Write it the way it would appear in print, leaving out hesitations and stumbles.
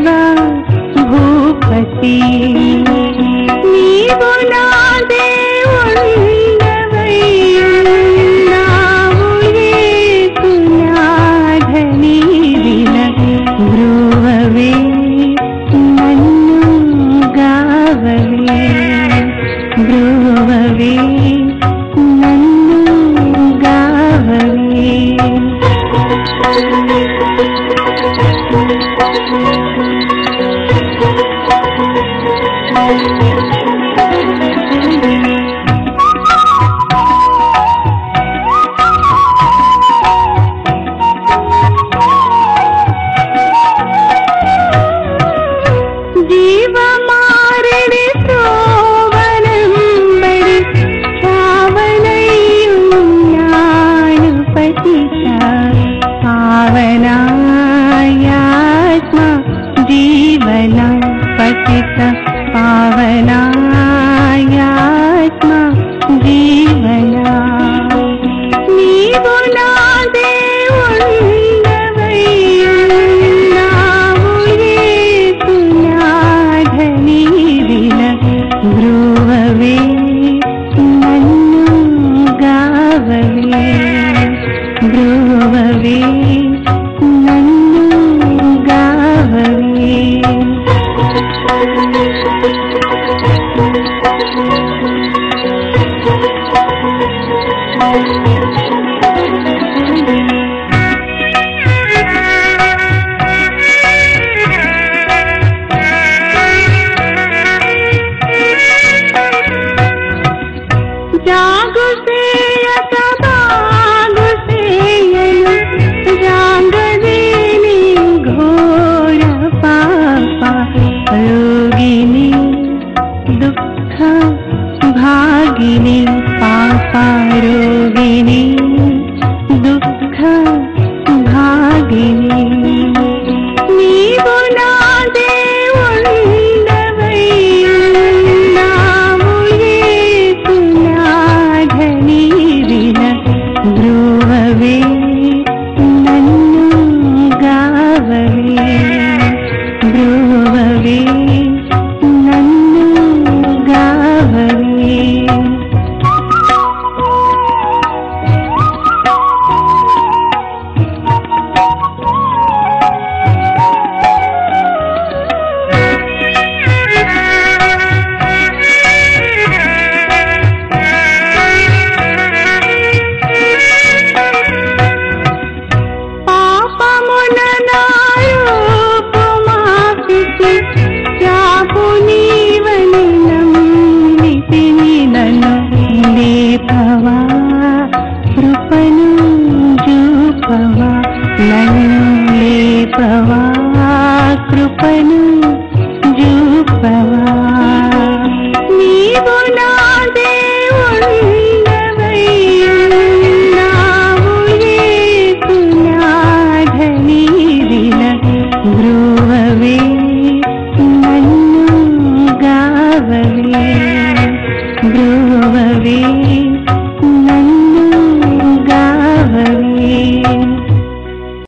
దేవ భూపతి నీవు నా దేవుండవై ఉన్నావు యేసునాథని విన బ్రువవే నన్ను గావవే బ్రువవే నన్ను గావవే జీవమారిడి శ్రోవనంబడి శ్రావణయున్నాను పతిత పావనాయాత్మ జీవన పతిత పావనాయాత్మ జీవన నీవు నా దేవుండవై ఉన్నావు యేసునాథని విన బ్రువవే నన్ను గావవే బ్రువవే నన్ను గావవే जागु सेयक बागु सेयनु रांगदेनी घोर पापा रोगिनी दुःख भागिनी पापा रोगिनी दुःख भागिनी నీవు నా దేవుండవై ఉన్నావు యేసునాథని విన బ్రువవే నన్ను గావవే బ్రువవే నన్ను గావవే పాపమున నా రూపు మాపిసి